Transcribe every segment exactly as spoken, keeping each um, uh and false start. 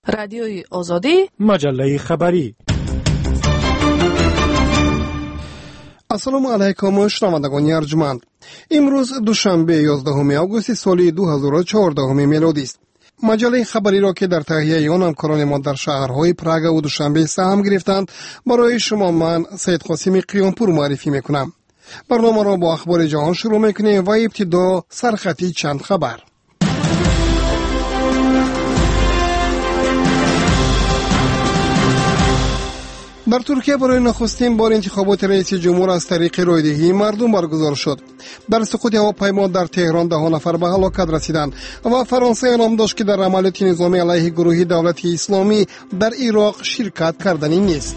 رادیوی آزادی، مجله خبری. السلام علیکم شنوندگان ارجمند. امروز دوشنبه یازدهم آگوست سال دو هزار و چهارده میلادی است. مجله خبری را که در تهیه آن همکاران ما در شهرهای پراگ و دوشنبه سهم گرفتند برای شما من سید قاسم قیامپور معرفی میکنم. برنامه را با اخبار جهان شروع میکنیم و ابتدا سرخطی چند خبر. در ترکیه برای نخستین بار انتخابات رئیس جمهور از طریق رایدهی مردم برگزار شد. در سقوط هواپیما در تهران ده نفر به هلاکت رسیدند و فرانسه اعلام داشت که در عملیات نظامی علیه گروه دولت اسلامی در عراق شرکت کردنی نیست.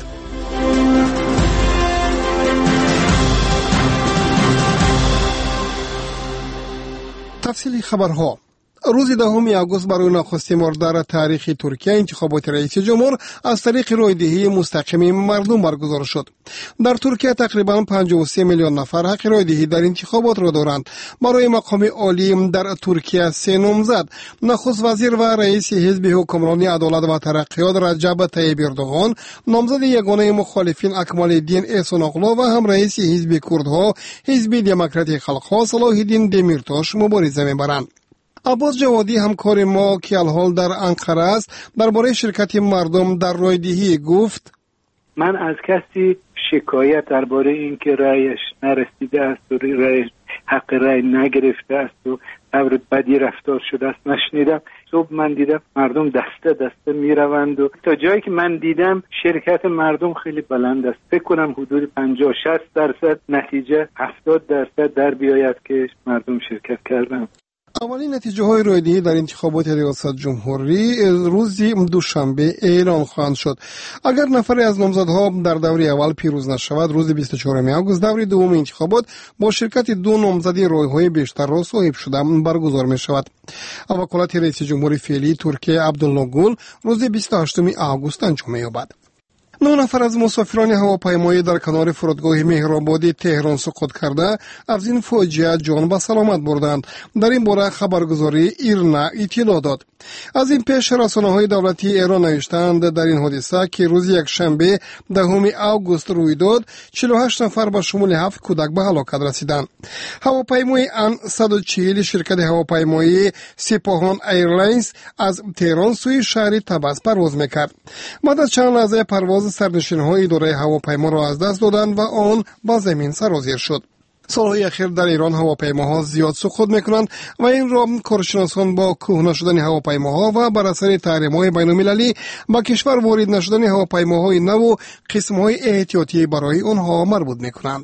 تفصیل خبرها. روز دهم آگوست برای نخستین بار در تاریخ ترکیه انتخابات رئیس جمهور از طریق رایدهی مستقیم مردم برگزار شد. در ترکیه تقریبا پنجاه و سه میلیون نفر حق رایدهی در انتخابات را دارند. برای مقام عالی در ترکیه سه نامزد، نخست وزیر و رئیس حزب حکمرانی عدالت و ترقیات رجب طیب اردوغان، نامزد یگانه مخالفین اکمال الدین احسان اغلو و هم رئیس حزب کردها حزب دموکراتیک خلق‌ها صلاح الدین دمیرتاش مبارزه می‌برند. عباس جوادی همکار ما که الحال در انقره است درباره شرکت مردم در رایدهی گفت: من از کسی شکایت درباره اینکه رأیش نرسیده است و رأیش حق رأی نگرفته است و طور بدی رفتار شده است نشنیدم. صبح من دیدم مردم دسته دسته میروند و تا جایی که من دیدم شرکت مردم خیلی بلند است. فکر کنم حدود پنجاه شصت درصد نتیجه هفتاد درصد در بیاید که مردم شرکت کردند. اولین نتیجه های رایدهی در انتخابات ریاست جمهوری روز دوشنبه اعلام خواهند شد. اگر نفری از نامزدها در دور اول پیروز نشود، روز بیست و چهارم آگوست دور دوم انتخابات با شرکت دو نامزد رایهای بیشتر را صاحب شده برگزار می شود. وکالت رئیس جمهور فعلی ترکیه عبدالله گل روز بیست و هشتم آگوست انجام می یابد. نه نفر از مسافران هواپیمایی در کنار فرودگاه مهرآباد تهران سقوط کرده از این فاجعه جان به سلامت بردند. در این باره خبرگزاری ایرنا اطلاع داد. از این پیش رسانه‌های دولتی ایران نوشتند در این حادثه که روز یکشنبه دهم آگوست روی داد، چهل و هشت نفر به شمول هفت کودک به هلاکت رسیدند. هواپیمای ان صد و چهل شرکت هواپیمایی سپاهان ایرلاینز از تهران سوی شهر طبس پرواز میکرد. بعد از چند لحظه پرواز سرنشین‌های اداره هواپیما را از دست دادند و آن با زمین سرازیر شد. سالهای اخیر در ایران هواپیماها زیاد سقوط میکنند و این را کارشناسان با کهنه شدن هواپیماها و بر اثر تحریم‌های بین‌المللی با کشور وارد نشدن هواپیماهای نو و قسم‌های احتیاطی برای آنها مربوط میکنند.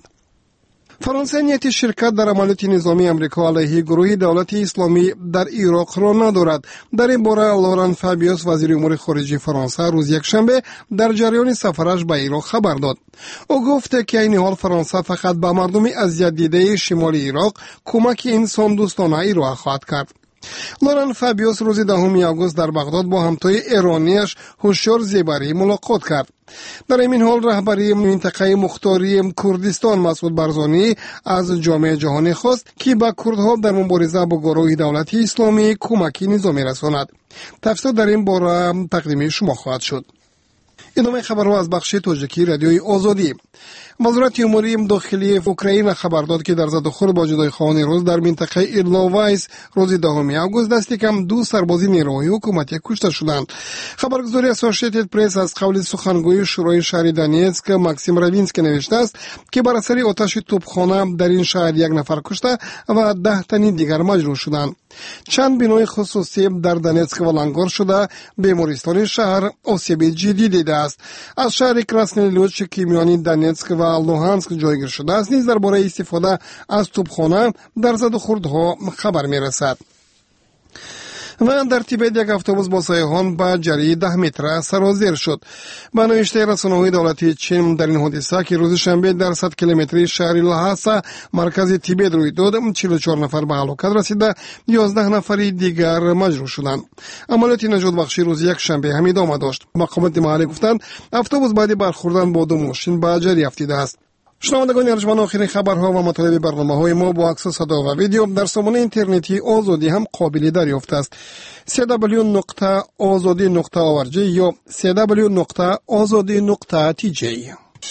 فرانسه نیت شرکت در عملیات نظامی امریکا علیه گروه دولت اسلامی در عراق را ندارد. در این باره لوران فابیوس وزیر امور خارجه فرانسه روز یکشنبه در جریان سفرش به عراق خبر داد. او گفت که این حال فرانسه فقط به مردم اذیت دیده شمال عراق کمک انسان دوستانه ارائه خواهد کرد. لوران فابیوس روز دهم آگوست در بغداد با همتای ایرانیش هوشیار زیبری ملاقات کرد. در این حال رهبری منطقه مختاری کردستان مسعود برزانی از جامعه جهانی خواست که به کردها در مبارزه با گروه دولت اسلامی کمکی نظامی رساند. تفسیر در این باره تقدیم شما خواهد شد. ادامه خبرها از بخش تاجیکی رادیوی آزادی. وزارت امور داخلی اوکراین خبر داد که در زدوخورد با جدایی‌خواهان روز در منطقه ایرلوایس روز دهم آگوست دست کم دو سرباز نیروهای حکومتی کشته شدند. خبرگزاری اسوسییتد پرس از قول سخنگوی شورای شهر دونیتسک ماکسیم راوینسکی نوشته است که بر اثر آتش توپخانه در این شهر یک نفر کشته و ده تن دیگر مجروح شدند. چند بنای خصوصی در دونیتسک ولنگار شده، بیمارستان شهر آسیب جدی دیده است. از شهر کراسنی لوچ که میانی دونیتسک و لوهانسک جایگیر شده است نیز درباره استفاده از توپخانه در زدوخوردها خبر میرسد. و در تیبت یک اتوبوس با سیاحان به جری ده متر سرازیر شد. به نوشته رسانه‌های دولتی چین در این حادثه که روز شنبه در صد کیلومتری شهر لحاسا مرکز تیبت روی داد، چهل و چهار نفر به هلاکت رسیده، یازده نفر دیگر مجروح شدند. عملیات نجات بخشی روز یک شنبه هم ادامه داشت. مقامات محلی گفتند اتوبوس بعد برخوردن با دو ماشین به جری افتاده است. شنوندگان ارجمند، آخرین خبرها و مطالب برنامه‌های ما با عکس و صدا و ویدیو در سامانه اینترنتی آزادی هم قابل دریافت است. دبلیو دبلیو دبلیو نقطه آزادی نقطه او ار جی یا دبلیو دبلیو دبلیو نقطه آزادی نقطه تی جی.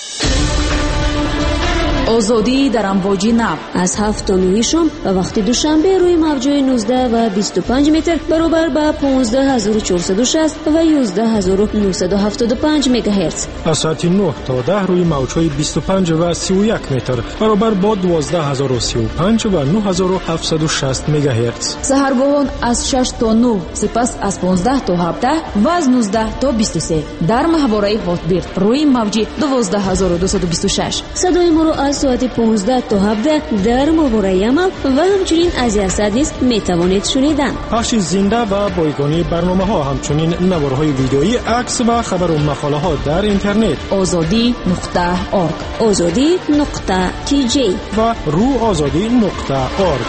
آزادی در امواج نو از هفت تا نه شام و وقت دوشنبه روی موج‌های نوزده و بیست و پنج متر برابر با پانزده هزار و چهارصد و شصت و یازده هزار و نهصد و هفتاد و پنج مگاهرتز. از ساعت نه تا ده روی موج‌های بیست و پنج و سی و یک متر برابر با دوازده هزار و سی و پنج و نه هزار و هفتصد و شصت مگاهرتز. سحرگاهان از شش تا نه، سپس از پانزده تا هفده و از نوزده تا بیست و سه در ماهواره هاتبیرد روی موج دوازده هزار و دویست و بیست و شش. صدای ما رو از ساعت پانزده تا هفده در ماهواره عمل و همچنین از یرصد نیز میتوانید شنیدن. پخش زنده و بایگانی برنامه ها، همچنین نوارهای ویدیویی، عکس و خبر و مقاله ها در اینترنت آزادی نقطه آرگ، آزادی نقطه تی جی و رو آزادی نقطه آرگ.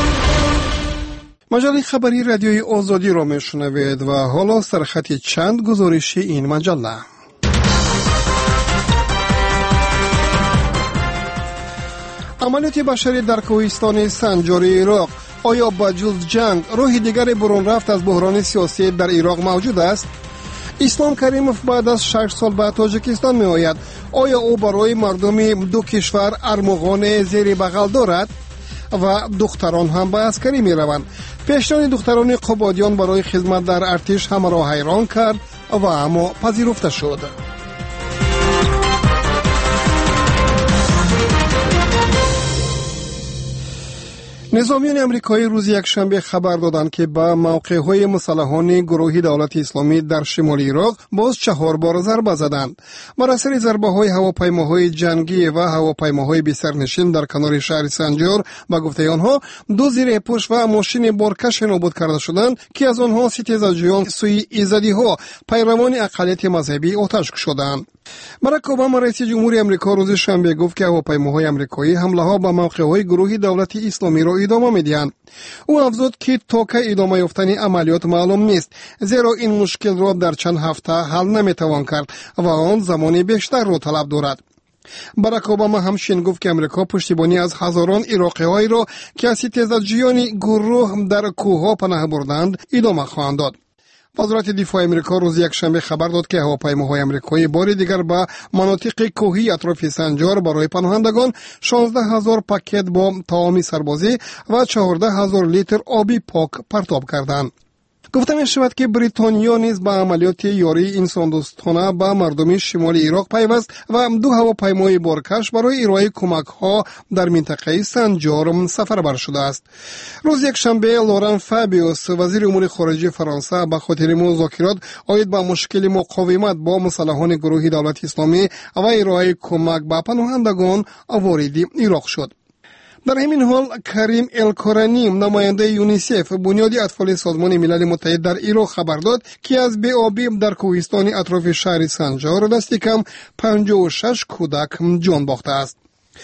مجله خبری رادیوی آزادی را میشنوید و حالا سرخط چند گزارشی این مجله. عملیات بشری در کوهستان سنجار عراق، آیا با جز جنگ راه دیگر برون رفت از بحران سیاسی در عراق موجود است؟ اسلام کریموف بعد از شش سال به تاجیکستان می آید. آیا او برای مردم دو کشور ارمغان زیر بغل دارد؟ و دختران هم به عسکری می روند. پیشنهاد دختران قبادیان برای خدمت در ارتش همه را حیران کرد و اما پذیرفته شد. نظامیان امریکایی روز یکشنبه خبر دادند که به موقع‌های مسلحان گروهی دولت اسلامی در شمال عراق باز چهار بار ضربه زدند. بر اثر ضربه‌های هواپیماهای جنگی و هواپیماهای بی‌سرنشین در کنار شهر سنجار به گفته آنها دو زیرپوش و ماشین بارکش نابود کرده شدند که از آنها ستیزجویان سوی ایزدی‌ها پیروان اقلیت مذهبی آتش کشیدند. باراک اوباما رئیس جمهوری امریکا روز شنبه گفت که هواپیماهای امریکایی حمله‌ها به موقع‌های گروهی دولت اسلامی را ادامه می‌دهند. او افزود که تا که ادامه یافتن عملیات معلوم نیست، زیرا این مشکل را در چند هفته حل نمی‌توان کرد و آن زمان بیشتر را طلب دارد. باراک اوباما همچنین گفت که امریکا پشتیبانی از هزاران عراقی‌هایی را که از ستیزجویان گروه در کوه‌ها پناه بردند ادامه خواهند داد. وزارت دفاع امریکا روز یکشنبه خبر داد که هواپیماهای امریکایی بار دیگر به مناطق کوهی اطراف سنجار برای پناهندگان شانزده هزار پاکت با طعام سربازی و چهارده هزار لیتر آبی پاک پرتاب کردند. گفته می شود که بریتانیا نیز به عملیات یاری انساندوستانه به مردم شمال عراق پیوست و دو هواپیمای بارکش برای ارائه کمک ها در منطقه سنجار سفربر شده است. روز یکشنبه لوران فابیوس وزیر امور خارجه فرانسه به خاطر مذاکرات عاید به مشکل مقاومت با مسلحان گروهی دولت اسلامی و ارائه کمک به پناهندگان وارد عراق شد. در همین حال کریم الکورانی نماینده یونیسف بنیاد اطفال سازمان ملل متحد در عراق خبر داد که از بی‌آبی در کوهستان اطراف شهر سنجار دست کم پنجاه و شش کودک جان باخته است.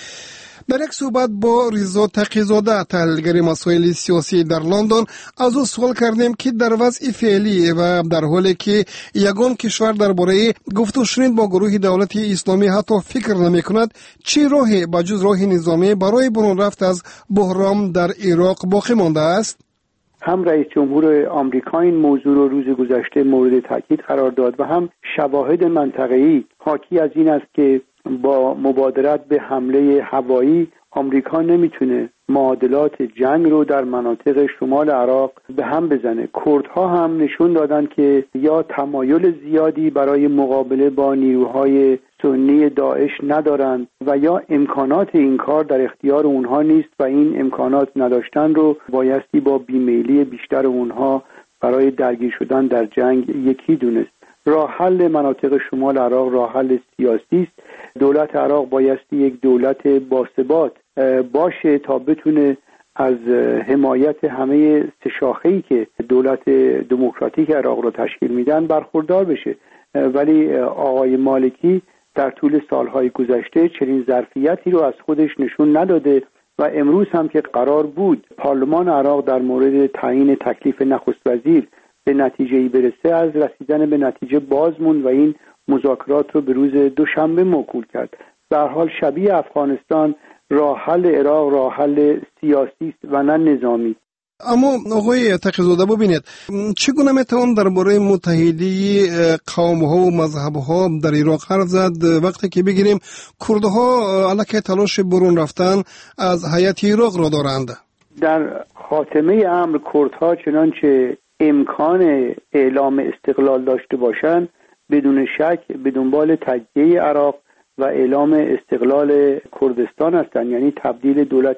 در یک صحبت با رضا تقی‌زاده تحلیلگر مسائل سیاسی در لندن از او سوال کردیم که در وضع فعلی و در حالی که یگان کشور درباره گفت و شنید با گروه دولت اسلامی حتی فکر نمی کند، چه راهی بجز راه نظامی برای برون رفت از بحران در عراق باقی مانده است؟ هم رئیس جمهور آمریکا این موضوع رو روز گذشته مورد تاکید قرار داد و هم شواهد منطقه‌ای حاکی از این است که با مبادرت به حمله هوایی آمریکا نمیتونه معادلات جنگ رو در مناطق شمال عراق به هم بزنه. کردها هم نشون دادن که یا تمایل زیادی برای مقابله با نیروهای سنی داعش ندارند و یا امکانات این کار در اختیار اونها نیست و این امکانات نداشتن رو بایستی با بیمیلی بیشتر اونها برای درگیر شدن در جنگ یکی دونست. راه حل مناطق شمال عراق راه حل سیاسی است. دولت عراق بایستی یک دولت باثبات باشه تا بتونه از حمایت همه سه شاخه‌ای که دولت دموکراتیک عراق رو تشکیل میدن برخوردار بشه. ولی آقای مالکی در طول سالهای گذشته چنین ظرفیتی رو از خودش نشون نداده و امروز هم که قرار بود پارلمان عراق در مورد تعیین تکلیف نخست وزیر به نتیجه‌ای برسه، از رسیدن به نتیجه باز موند و این مذاکرات رو به روز دوشنبه موکول کرد به هر حال شبیه افغانستان راه حل عراق راه حل سیاسی و نه نظامی. اما آقای تقی‌زاده ببینید چگونه میتوان درباره متحدی قوم‌ها و مذهب‌ها در عراق حرف زد وقتی که بگیریم کردها علیه تلاش برون رفتن از هیئت عراق را دارند؟ در خاتمه امر کردها چنانچه امکان اعلام استقلال داشته باشند بدون شک به دنبال تجزیه عراق و اعلام استقلال کردستان هستند، یعنی تبدیل دولت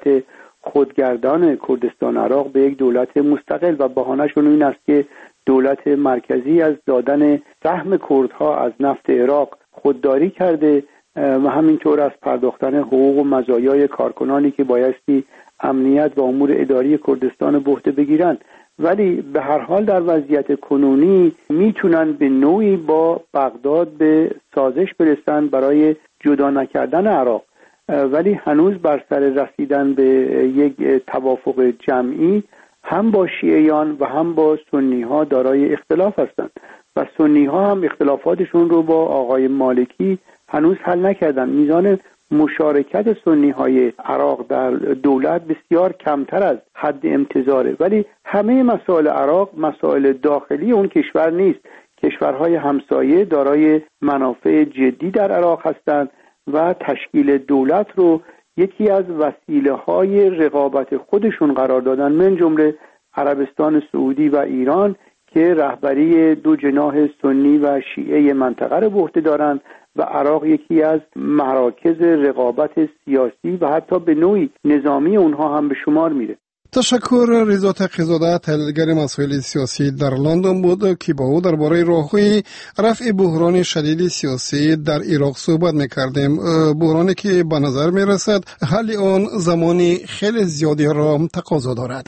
خودگردان کردستان عراق به یک دولت مستقل و بهانه‌شون این است که دولت مرکزی از دادن سهم کردها از نفت عراق خودداری کرده و همینطور از پرداختن حقوق و مزایای کارکنانی که بایستی امنیت و امور اداری کردستان به عهده بگیرند. ولی به هر حال در وضعیت کنونی میتونن به نوعی با بغداد به سازش برسن برای جدا نکردن عراق، ولی هنوز بر سر رسیدن به یک توافق جمعی هم با شیعیان و هم با سنی ها دارای اختلاف هستند و سنی ها هم اختلافاتشون رو با آقای مالکی هنوز حل نکردن. میزان مشارکت سنی های عراق در دولت بسیار کمتر از حد انتظاره، ولی همه مسائل عراق مسائل داخلی اون کشور نیست. کشورهای همسایه دارای منافع جدی در عراق هستند و تشکیل دولت رو یکی از وسیله های رقابت خودشون قرار دادن، من جمله عربستان سعودی و ایران که رهبری دو جناح سنی و شیعه منطقه رو به عهده دارن و عراق یکی از مراکز رقابت سیاسی و حتی به نوعی نظامی اونها هم به شمار میره. تشکر. رضا تقی‌زاده تحلیلگر مسائل سیاسی در لندن بود که با او درباره راه‌های رفع بحران شدید سیاسی در عراق صحبت می‌کردیم، بحرانی که به نظر می‌رسد حل آن زمانی خیلی زیادی را تقاضا دارد.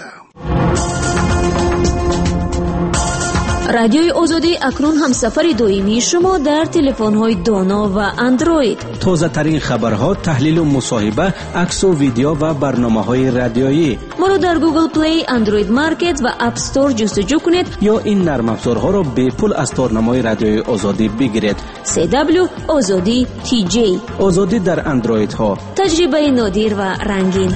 رادیوی آزادی اکنون هم سفر دائمی شما در تلفن‌های دانا و اندروید. تازه ترین خبرها، تحلیل و مصاحبه، عکس و ویدیو و برنامه‌های رادیویی. ما رو در گوگل پلی، اندروید مارکت و اپ استور جستجو کنید یا این نرم افزارها را به پول از تارنمای رادیوی آزادی بگیرید. سی دبلیو آزادی تی جی. آزادی در اندروید ها. تجربه نادر و رنگین.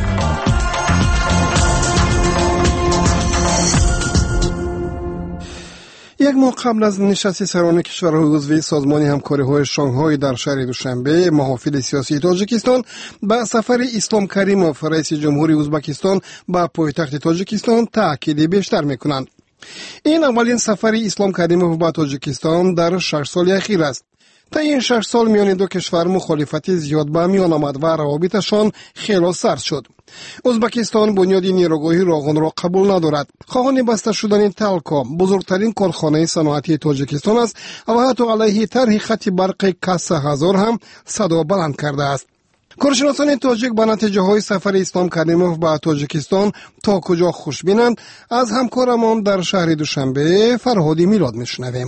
یک ماه قبل از نشست سران کشورهای عضو سازمان همکاری‌های شانگهای در شهر دوشنبه، محافل سیاسی تاجیکستان به سفر اسلام کریموف رئیس جمهوری ازبکستان به پایتخت تاجیکستان تاکید بیشتر می‌کنند. این اولین سفر اسلام کریموف به تاجیکستان در شش سال اخیر است. تا این شش سال میان دو کشور مخالفت زیاد به میان آمد و روابطشان خیلی سرد شد. ازبکستان بنیاد نیروگاهی راغون را قبول ندارد. خواهان بسته شدن تلکام بزرگترین کارخانه صنعتی تاجیکستان است و حتی علیه طرح خط برق کسا هزار هم صدا بلند کرده است. کارشناسان تاجیک به نتیجه های سفر اسلام کریموف به تاجیکستان تا کجا خوشبینند؟ از همکارمان در شهر دوشنبه فرهادی میلاد میشنویم.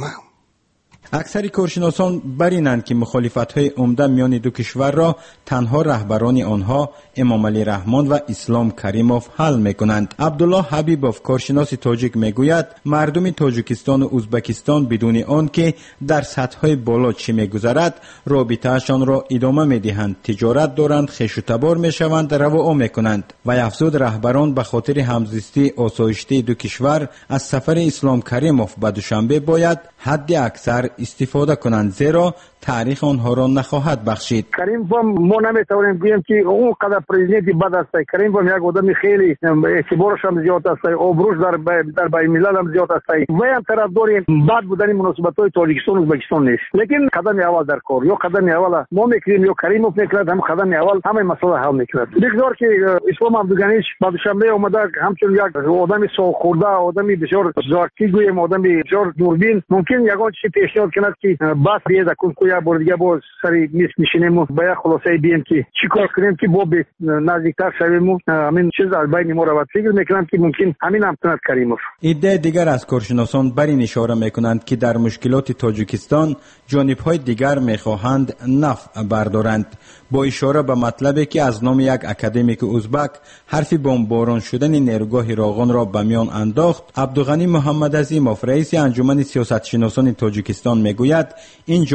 اکثر کارشناسان بر اینند که مخالفت‌های عمده میان دو کشور را تنها رهبران آنها امام علی رحمان و اسلام کریموف حل می‌کنند. عبدالله حبیبوف کارشناس تاجیک میگوید مردم تاجیکستان و ازبکستان بدون آنکه در سطح‌های بالا چه می‌گذرد رابطه‌شان را ادامه می‌دهند، تجارت دارند، خوش و تبار می‌شوند، رواع می‌کنند و افزود رهبران به خاطر همزیستی آسایشته دو کشور از سفر اسلام کریموف به دوشنبه باید حد اکثر استفاده کنند، زیرا تاریخ آنها را نخواهد بخشید. کریموف ما نمیتوانیم بگیم که اون قدر پرزیدنت بد است. کریموف یک آدم خیلی اعتبارش هم زیاد است، آبروش در در بین الملل هم زیاد است. و هم طرفدار بد بودن مناسبت‌های تاجیکستان و ازبکستان نیست. لیکن قدم اول در کار یا قدم اول ما میکنیم یا کریموف میکند، هم قدم اول همه مسئله حل میکند. بگذار که اسلام عبدالغنیش با دوشنبه اومده همچون یک آدم سوخورده، آدمی بسیار زاکیگوی، آدمی بسیار دوربین، ممکن یگان چیزی پیشنهاد کند که بس بیاد کن یا بار دیگه باز سری میز میشینیم و با یک خلاصه بیم که چی کار کنیم که با نزدیکتر شویم و همین چیز از بین ما رو فکر میکنم که ممکن همین هم کند کریموف. ایده دیگر از کارشناسان بر این اشاره میکنند که در مشکلات تاجیکستان جانب‌های دیگر میخواهند نفع بردارند، با اشاره به مطلبی که از نام یک اکادمیک ازبک حرفی بمباران شدن نیروگاه راغون را به میان انداخت. عبدالغنی محمد عظیموف رئیس انجمن سیاستشناسان تاجیکستان میگوید این جانب‌ها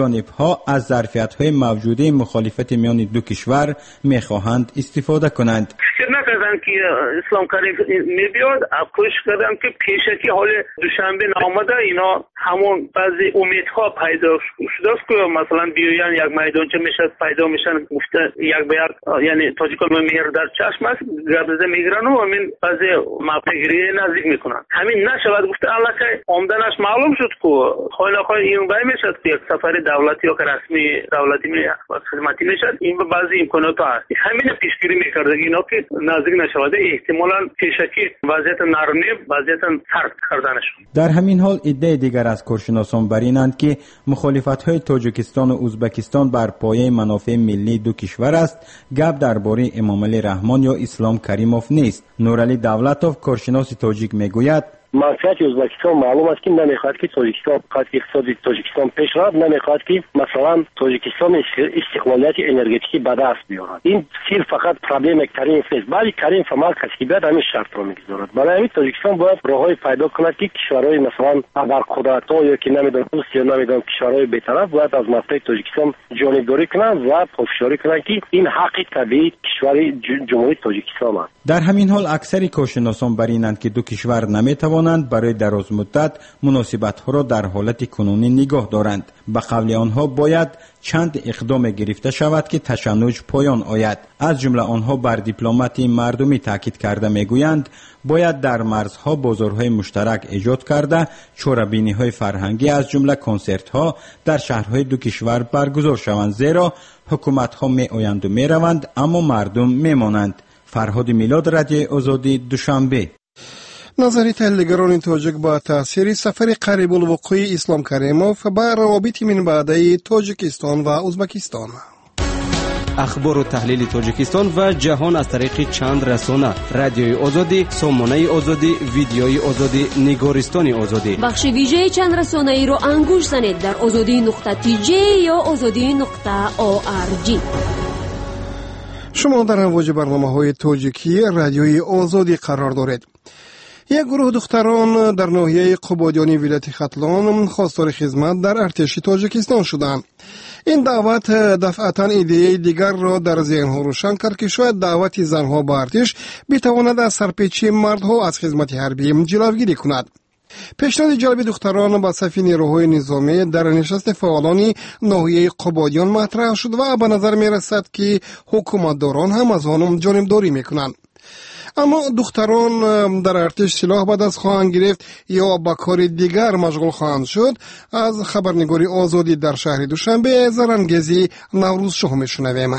ها از ظرفیت‌های موجوده مخالفت میان دو کشور می‌خواهند استفاده کنند. فکر نکردم که اسلام کریم میبیاد، کوشش کردم که پیشکی حال دوشنبه نامده اینا همون بعضی امیدها پیدا شده است که مثلا بیاین یک میدانچه میشه پیدا میشن گفته یک به یک، یعنی تاجیکان مهر در چشم است گردزه میگیرن و همین بعضی مپگیری نزدیک میکنن. همین نشود گفته الله که آمدنش معلوم شد که خواهی نخواهی این بای میشد که یک سفر دولتی یا که رسمی دولتی می خدمتی میشد، این به بعضی امکانات هست. همین پیشگیری میکرده اینا که نزدیک نشود، احتمالاً پیشکی وضعیت نرمی وضعیت سرد کردنشون. در همین حال ایده دیگر از کارشناسان بر اینند که مخالفت‌های تاجیکستان و ازبکستان بر پایه منافع ملی دو کشور است. گپ درباره امامعلی رحمان یا اسلام کریموف نیست. نورعلی دولتوف کارشناس تاجیک میگوید منفعت ازبکستان معلوم است که نمیخواد که تاجیکستان قد اقتصادی تاجیکستان پیش رود، نمیخواد که مثلا تاجیکستان استقلالیت انرژتیکی به دست بیارد. این صرف فقط پرابلم کریموف نیست، بلکه کریموف هم کسی که بیاد همین شرط را میگذارد. برای همین تاجیکستان باید راههای پیدا کند که کشورهای مثلا ابرقدرت‌ها یا که نمیدونم روسیه نمیدونم کشورهای بی‌طرف باید از منفعت تاجیکستان جانبداری کنند و پافشاری کنند که این حق طبیعی کشور جمهوری تاجیکستان است. در همین حال اکثر کارشناسان بر اینند که دو کشور نمیتوانند برای دراز مدت مناسبت‌ها را در حالت کنونی نگاه دارند. به قول آنها باید چند اقدام گرفته شود که تشنج پایان آید. از جمله آنها بر دیپلماتی مردمی تاکید کرده میگویند باید در مرزها بازارهای مشترک ایجاد کرده چهاره‌بینی‌های فرهنگی از جمله کنسرت‌ها در شهرهای دو کشور برگزار شوند، زیرا حکومت‌ها میآیند و میروند اما مردم میمانند. فرهاد میلاد، رادیو آزادی، دوشنبه. نظری تحلیلگران تاجیک با تاثیر سفر قریب الوقوع اسلام کریموف با روابط من بعدی تاجیکستان و ازبکستان. اخبار و تحلیل تاجیکستان و جهان از طریق چند رسانه: رادیوی آزادی، سامانه آزادی، ویدیوی آزادی، نگارستان آزادی. بخش ویژه چند رسانه ای را انگوش زنید در آزادی نقطه تی جی یا آزادی نقطه او آر جی. شما در امواج برنامه‌های تاجیکی رادیوی آزادی قرار دارید. یک گروه دختران در ناحیه قبادیانی ولایت ختلان خواستار خدمت در ارتش تاجیکستان شدند. این دعوت دفعتاً ایده دیگر را در ذهنها روشن کرد که شاید دعوت زنها به ارتش بتواند از سرپیچی مردها از خدمت حربی جلوگیری کند. پیشنهاد جلب دختران به صف نیروهای نظامی در نشست فعالان ناحیه قبادیان مطرح شد و به نظر می رسد که حکومتداران هم از آنها جانبداری می کنند. اما دختران در ارتش سلاح به دست خواهند گرفت یا به کار دیگر مشغول خواهند شد؟ از خبرنگاری آزادی در شهر دوشنبه زرنگزی نوروز شاه میشنویم.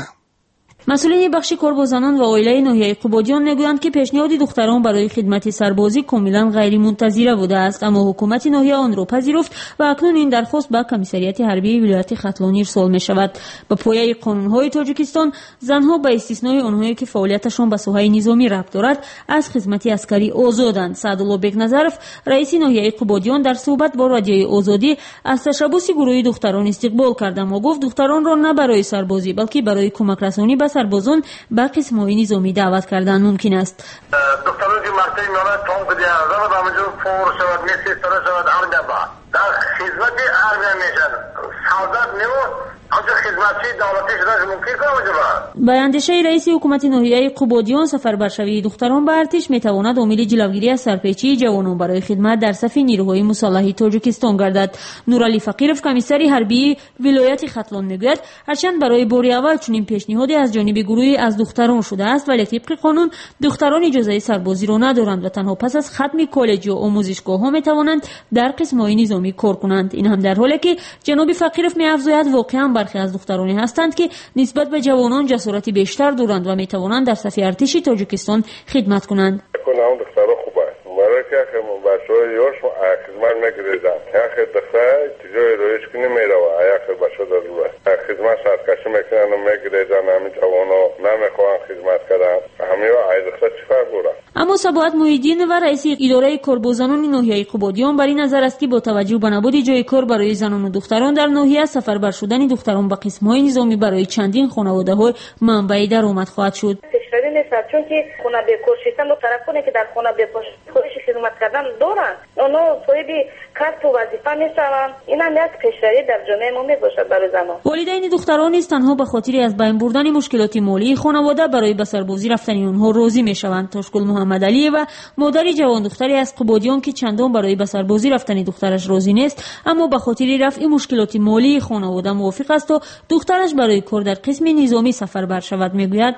مسئولین بخش کاربازانان و عائله ناحیه قبادیان میگویند که پیشنهاد دختران برای خدمت سربازی کاملا غیر منتظره بوده است، اما حکومت ناحیه آن را پذیرفت و اکنون این درخواست به کمیسریت حربی ولایت ختلان ارسال می شود. به پایه قانون‌های تاجیکستان زنها به استثنای آنهایی که فعالیتشان به ساحه نظامی ربط دارد از خدمت عسکری آزادند. سعدالله بیگ نظرف رئیس ناحیه قبادیان در صحبت با رادیوی آزادی از تشبث گروه دختران استقبال کرد و گفت دختران را نه برای سربازی بلکه برای کمک رسانی به سربازان به قسم‌های نظامی دعوت کردن ممکن است. دختران که مقطعی میانه تام که دیگر زن همینجور فور شود میسی سره شود ارمیا با در خدمت ارمیا میشن سعادت نیو آنجا خدمتچی دولتی شدنش ممکن کنم جبا. به اندیشه رئیس حکومت ناحیه قبادیان سفربرشوی دختران به ارتش میتواند عامل جلوگیری از سرپیچی جوانان برای خدمت در صف نیروهای مسلح تاجیکستان گردد. نورعلی فقیرов کمیسر حربی ولایت ختلان میگوید هرچند برای بار اول چنین پیشنهادی از جانب گروهی از دختران شده است ولی طبق قانون دختران اجازه سربازی را ندارند و تنها پس از ختم کالج و آموزشگاه‌ها میتوانند در قسم‌های نظامی کار کنند. این هم در حالی که جناب فقیرov می‌افزاید واقعا برخی از دخترانی هستند که نسبت به جوانان جسارت بیشتر دارند و میتوانند در صف ارتش تاجیکستان خدمت کنند. کنم دخترها خوبه برای که بچه‌ها یاش خدمت می‌کردن که دختر تجاری رویش کنه میره و آیا بچه‌ها ضروره خدمت سرکشی میکنن و میگردن همین جوانا نمیخوان خدمت کردن همین آیا دختر چی فرق داره؟ اما سباعت محیدین و رئیس اداره کاربازانان ناحیه قبادیان بر این نظر است که با توجه به نبود جای کار برای زنان و دختران در ناحیه سفربر شدن دختران به قسم‌های نظامی برای چندین خانواده‌ها منبع درآمد خواهد شد. کشور پیشبری نیست، چون که خونه به کار شدن و طرفانی که در خونه به خودش خدمت کردن دارن، اونا صاحب کسب و وظیفه میشوند. این هم یک پیشبری در جامعه ما میباشد برای زنان. والدین دختران نیز تنها به خاطر از بین بردن مشکلات مالی خانواده برای به سربازی رفتن اونها راضی میشوند. تاشگل محمد علی و مادر جوان دختری از قبادیان که چندان برای به سربازی رفتن دخترش راضی نیست، اما به خاطر رفع مشکلات مالی خانواده موافق است و دخترش برای کار در قسم نظامی سفر بر شود. میگوید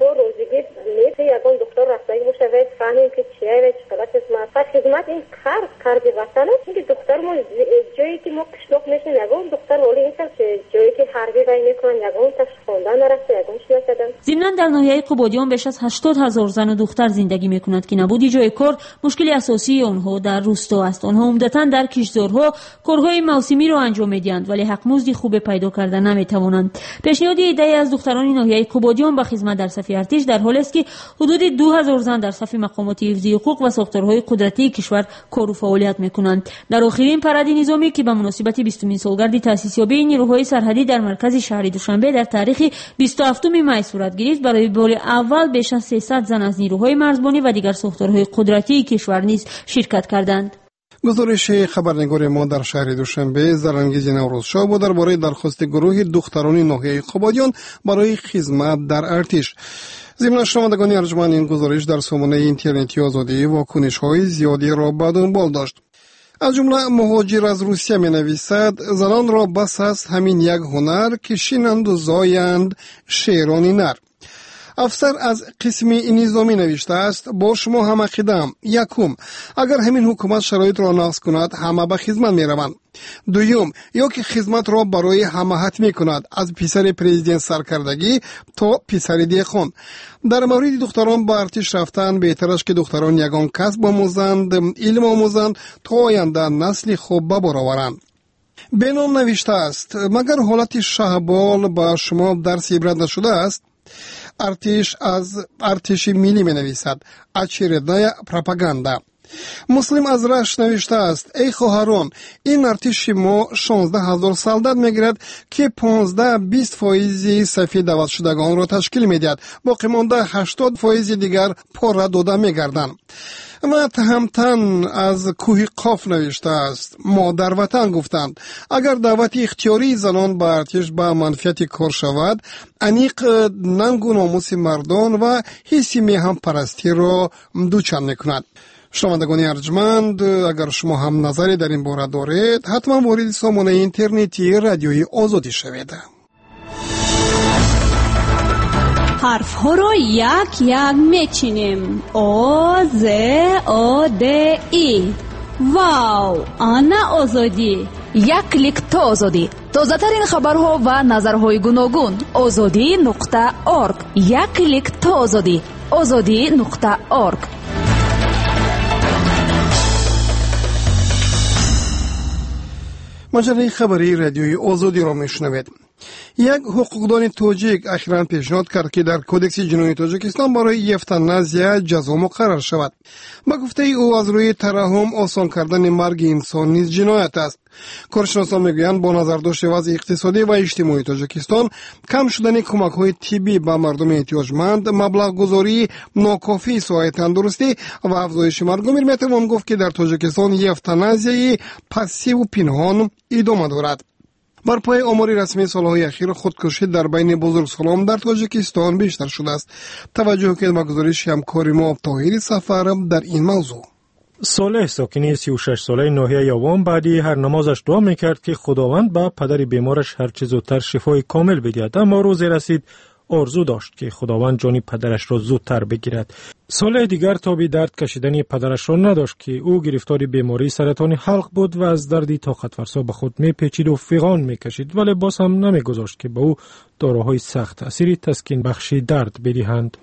یگان دختر رفتگی باشه و فهمیم که چیه و چقدر خدمت و خدمت این کار کار به وطن است که دختر ما جایی که ما قشلاق میشن یگان دختر ولی این که جایی که حربی وای میکنن یگان تاش خواندن نرفته یگان شنا کردن. ضمناً در ناحیه قبادیان بیش از هشتاد هزار زن و دختر زندگی میکنند که نبودی جای کار مشکل اساسی آنها در روستا است. آنها عمدتاً در کشتزارها کارهای موسمی را انجام میدهند ولی حقمزدی خوب پیدا کردن نمیتوانند. پیشنهاد ایده از دختران ناحیه قبادیان به خدمت در صف ارتش در حالی است که حدود دو هزار زن در صف مقامات حفظی حقوق و ساختارهای قدرتی کشور کار و فعالیت میکنند. در آخرین پرد نظامی که به مناسبت بیستمین سالگرد تأسیس یابی نیروهای سرحدی در مرکز شهر دوشنبه در تاریخ بیست و هفتم می صورت گرفت، برای بار اول بیش از سیصد زن از نیروهای مرزبانی و دیگر ساختارهای قدرتی کشور نیز شرکت کردند. گزارش خبرنگار ما در شهر دوشنبه زرانگیز نوروزشاه بود درباره درخواست گروه دختران ناحیه قبادیان برای خدمت در ارتش. ضمن شنوندگان ارجمند، این گزارش در سامانه اینترنتی آزادی واکنش‌های زیادی را به دنبال داشت. از جمله مهاجر از روسیه می نویسد زنان را بس است همین یک هنر که شینند و زایند شیرانی نر. افسر از قسم نظامی نوشته است با شما هم عقیده‌ام. یکم، اگر همین حکومت شرایط را نقض کند همه به خدمت می روند. دویم، یا که خدمت را برای همه حتمی کند از پسر پرزیدنت سرکردگی تا پسر دیخان. در مورد دختران به ارتش رفتن بهتر است که دختران یگان کسب آموزند، علم آموزند تا آینده نسل خوب به بار آورند. بنام نوشته است مگر حالت شهبال به شما درس عبرت نشده است؟ ارتش از ارتش ملی می نویسد اچرده پروپاگاندا. مسلم از رشت نوشته است ای خواهران، این ارتش ما شانزده هزار سالدات میگیرد که پانزده بیست فایز صفی دعوت شدگان را تشکیل میدهد، باقی مانده هشتاد فایز دیگر پاره داده میگردند. و تهمتن از کوه قاف نوشته است ما در وطن گفتند اگر دعوت اختیاری زنان به ارتش به منفیت کار شود، انیق ننگ و ناموس مردان و حس میهم پرستی را دوچند میکند. شنوندگان ارجمند، اگر شما هم نظری در این باره دارید حتما وارد سامانه اینترنتی رادیوی آزادی شوید. حرف ها را یک یک میچینیم. آ ز آ د ای. واو، آنا آزادی. یک کلیک تا آزادی. تازه ترین خبرها و نظرهای گوناگون. آزادی نقطه اورگ. یک کلیک تا آزادی. آزادی نقطه اورگ. مجله خبری رادیوی آزادی را میشنوید. یک حقوقدان تاجیک اخیراً پیشنهاد کرد که در کودکس جنایی تاجیکستان برای افتانازیا جزا مقرر شود. با گفته او از روی ترحم آسان کردن مرگ انسان نیز جنایت است. کارشناسان میگویند با نظر داشته وضع اقتصادی و اجتماعی تاجیکستان، کم شدن کمک‌های طبی به مردم احتیاجمند، مبلغ گذاری ناکافی ساحه تندرستی و افزایش مرگ میر، میتوان گفت که در تاجیکستان افتانازیای پسیو و پنهان ادامه دارد. بر پای آمار رسمی سالهای اخیر خودکشی در بین بزرگسالان در تاجیکستان بیشتر شده است. توجه کنید به گزارش همکار ما طاهری سفر در این موضوع. صالح ساکنی سی و شش ساله ناحیه یاوان بعدی هر نمازش دعا میکرد که خداوند به پدر بیمارش هر چه زودتر شفای کامل بدهد، اما روزی رسید آرزو داشت که خداوند جان پدرش را زودتر بگیرد. صالح دیگر تابی درد کشیدن پدرش را نداشت که او گرفتار بیماری سرطان حلق بود و از دردی طاقت فرسا به خود میپیچید و فیغان میکشید، ولی باز هم نمیگذاشت که به او داروهای سخت تأثیری تسکین بخشی درد بدهند.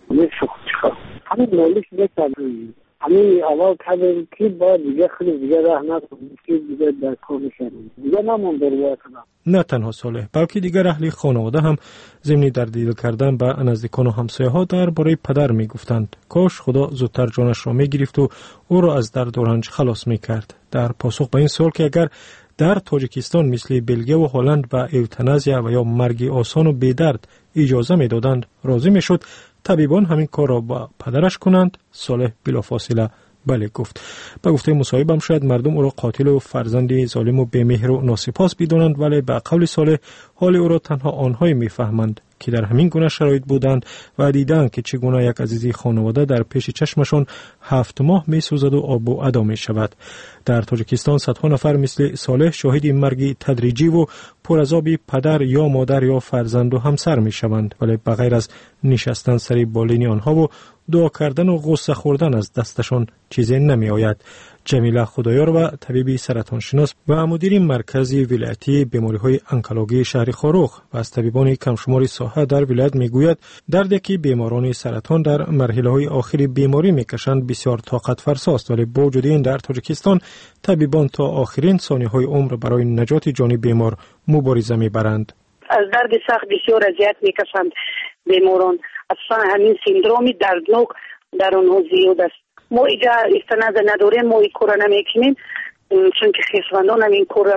همین اول کردیم که با دیگه خیلی دیگه رحمت که دیگه در کار میشنیم دیگه نمون در واقع. نه تنها صالح بلکه دیگر اهل خانواده هم ضمن درد دل کردن به نزدیکان و همسایه ها درباره پدر میگفتند کاش خدا زودتر جانش را میگرفت و او را از درد و رنج خلاص میکرد. در پاسخ به این سوال که اگر در تاجیکستان مثل بلژیک و هلند به اوتانازیا و یا مرگ آسان و بی درد اجازه میدادند راضی میشد، طبیبان همین کار را با پدرش کنند؟ صالح بلافاصله بله گفت. به گفته مصاحبم شاید مردم او را قاتل و فرزند ظالم و بی‌مهر و ناسپاس بدانند، ولی به قول صالح حال او را تنها آنهایی میفهمند که در همین گونه شرایط بودند و دیدند که چگونه یک عزیزی خانواده در پیش چشمشان هفت ماه می سوزد و آب و ادا می شود. در تاجیکستان صدها نفر مثل صالح شاهد مرگ تدریجی و پر از آب پدر یا مادر یا فرزند و همسر می شوند، ولی بغیر از نشستن سر بالین آنها و دعا کردن و غصه خوردن از دستشان چیزی نمی آید. جمیله خدایار و طبیبی سرطان شناس و مدیر مرکز ولایتی بیماری‌های انکولوژی شهر خاروخ و از طبیبان کمشمار ساحه در ولایت میگوید دردی که بیماران سرطان در مرحله‌های آخری بیماری میکشند بسیار طاقت فرساست، ولی با وجود این در تاجیکستان طبیبان تا آخرین ثانیه‌های عمر برای نجات جان بیمار مبارزه میبرند. از درد سخت بسیار اذیت میکشند بیماران، اصلا همین سیندروم دردناک در اونها زیاد است. ما اینجا استناد نداریم، ما این کار نمیکنیم چون که خیشوندان هم این کار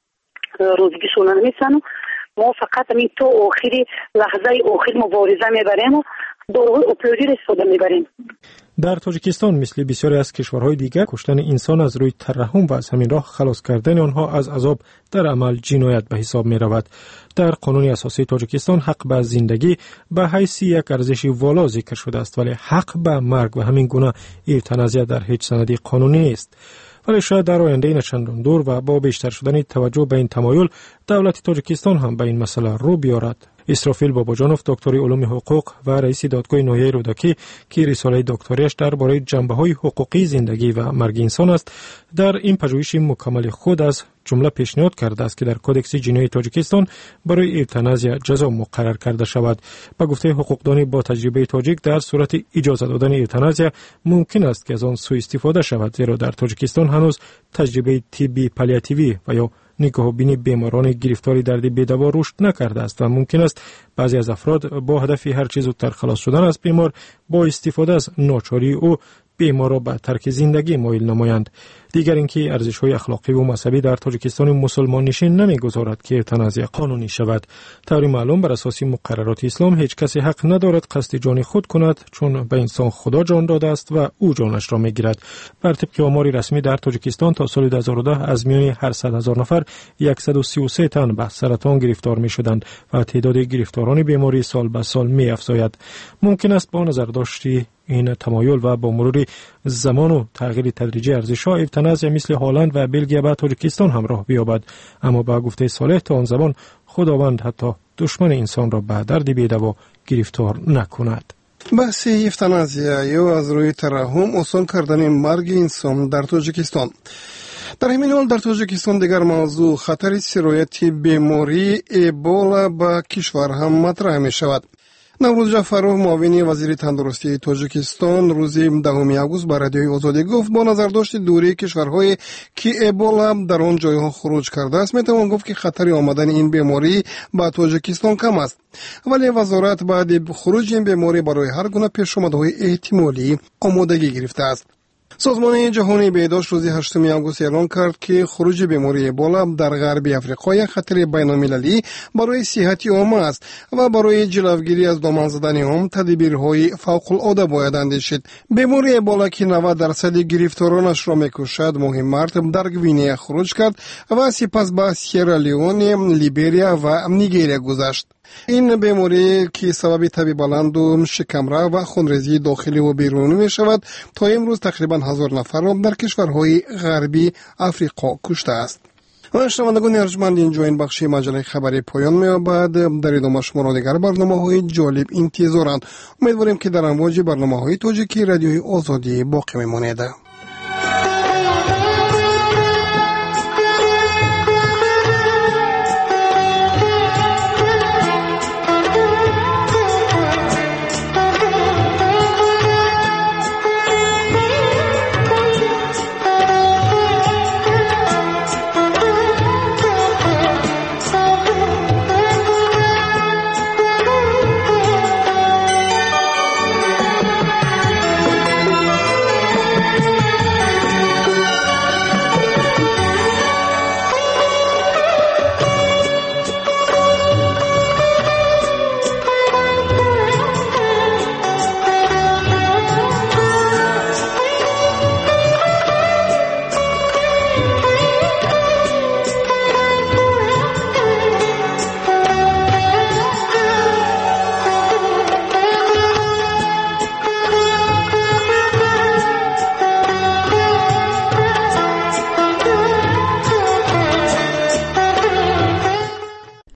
روزگیشون نمیسن. ما فقط همین تو آخری لحظه آخر مبارزه میبریم و داروهای اوپیویدی استفاده میبریم. در تاجیکستان مثل بسیاری از کشورهای دیگر کشتن انسان از روی ترحم و از همین راه خلاص کردن آنها از عذاب در عمل جنایت به حساب می رود. در قانون اساسی تاجیکستان حق به زندگی به حیث یک ارزش والا ذکر شده است، ولی حق به مرگ و همین گونه ایوتانازیا در هیچ سندی قانونی نیست. ولی شاید در آینده نچندان دور و با بیشتر شدن توجه به این تمایل دولت تاجیکستان هم به این مسئله رو بیارد. اسرافیل باباجانوف دکتری علوم حقوق و رئیس دادگاه ناحیه رودکی که رساله دکتریش درباره جنبه‌های حقوقی زندگی و مرگ انسان است، در این پژوهش مکمل خود از جمله پیشنهاد کرده است که در کودکس جنایی تاجیکستان برای ایوتانازیا جزا مقرر کرده شود. به گفته حقوقدانی با تجربه تاجیک در صورت اجازه دادن ایوتانازیا ممکن است که از آن سوء استفاده شود، زیرا در تاجیکستان هنوز تجربه طبی پالیاتیوی و یا نگاه بینی بیماران گرفتاری درد بی‌دوا رشد نکرده است و ممکن است بعضی از افراد با هدف هر چیز زودتر خلاص شدن از بیمار با استفاده از ناچاری او بیمار را به ترک زندگی مایل نمایند. دیگر اینکه ارزش‌های اخلاقی و مذهبی در تاجیکستان مسلمان نشین نمی‌گذارد که ایوتانازیا قانونی شود. طوری معلوم بر اساس مقررات اسلام هیچ کسی حق ندارد قصد جان خود کند، چون به انسان خدا جان داده است و او جانش را می‌گیرد. بر طبق آمار رسمی در تاجیکستان تا سال دو هزار و ده از میان هر صد هزار نفر صد و سی و سه تن به سرطان گرفتار می‌شدند و تعداد گرفتاران بیماری سال به سال می‌افزاید. ممکن است با نظر داشتی این تمایل و با مرور زمان و تغییر تدریجی ارزش‌ها ایوتانازیا مثل هلند و بلژیک و تاجیکستان هم راه بیابد، اما با گفته صالح تا آن زمان خداوند حتی دشمن انسان را به درد بی‌دوا گرفتار نکند. بحث ایوتانازیا یا از روی ترحم آسان کردن مرگ انسان در تاجیکستان. در همین حال در تاجیکستان دیگر موضوع خطر سرایت بیماری ایبولا به کشور هم مطرح می شود. نوروز جعفرov معاون وزیر تندرستی تاجیکستان روز دهم آگوست به رادیوی آزادی گفت با نظرداشت دوری کشورهایی که ایبولا در آن جایها خروج کرده است میتوان گفت که خطر آمدن این بیماری به تاجیکستان کم است، ولی وزارت بعد خروج این بیماری برای هر گونه پیشامدهای احتمالی آمادگی گرفته است. سازمان جهانی بهداشت روز هشتم آگوست اعلام کرد که خروج بیماری ایبولا در غرب افریقا یک خطر بین‌المللی برای صحت عامه است و برای جلوگیری از دامن زدن آن تدابیرهای فوق‌العاده باید اندیشید. بیماری ایبولا که نود درصد گرفتارانش را میکشد ماه مارس در گوینه خروج کرد و سپس به سیرالیون، لیبریا و نیجریه گذشت. این بیماری که سبب تب بلند و شکمرا و خونریزی داخلی و بیرونی می شود تا امروز تقریبا هزار نفر را در کشورهای غربی افریقا کشته است. و شنوندگان ارجمند اینجا این بخشی مجله خبری پایان می‌یابد. در ادامه شما را دیگر برنامه‌های جالب انتظارند. امیدواریم که در امواج برنامه‌های تاجیکی رادیوی آزادی باقی می‌مانید.